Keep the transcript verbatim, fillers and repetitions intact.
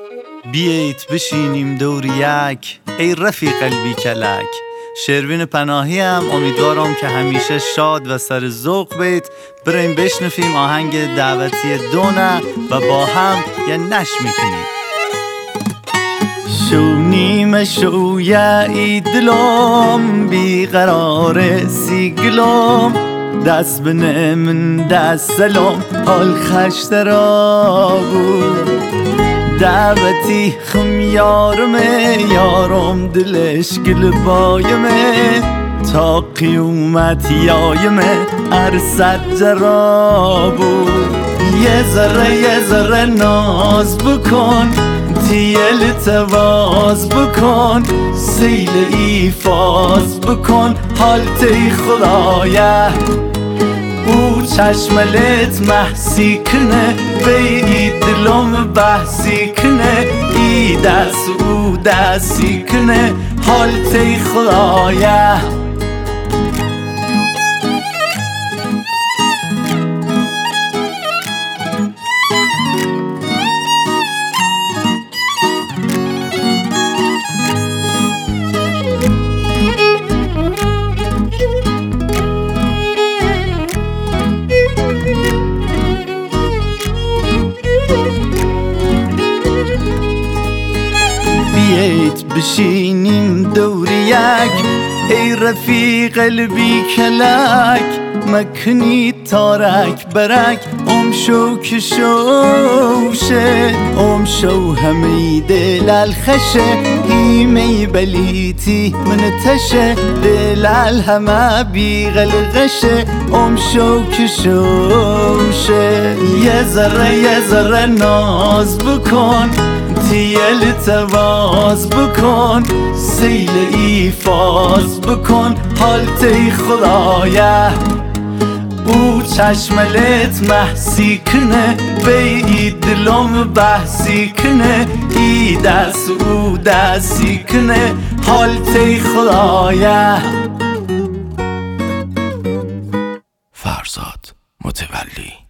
بیایید بشینیم دور یک، ای رفیق قلبی کلک. شروین پناهی هم، امیدوارم که همیشه شاد و سر ذوق بید. بریم بشنفیم آهنگ دعوتی دونه و با هم یه نش میکنیم. شو نیمه شو یعی دلم بیقرار سیگلم، دست بنه من دست سلام حال خشت را بود. دعوتی خم یارمه یارم دلش گل بایمه، تا قیومت یایمه ارصد جرا بود. یه ذره یه ذره ناز بکن، تیل تواز بکن، سیل ایفاز بکن، حالتی خدایه او چشملت محسی کنه، بی دلم بحثی کنه، ای دست او دستی کنه، حالتی خدایه. بیایید بشینیم دور یک، ای رفیق قلبی کلک. مکنی تارک برک ام شو که شوشه، ام شو همی دل الخشه، هیمی بلیتی من تشه، دل الهمه بی غلغشه، ام شو که شوشه. یه ذره یه ذره ناز بکن، تیل تواز بکن، سیل ایفاز بکن، حالتی خدایه او چشملت محسی کنه، بی دلم بحثی کنه، ای دست او دستی کنه، حالتی خدایه. فرزاد متولی.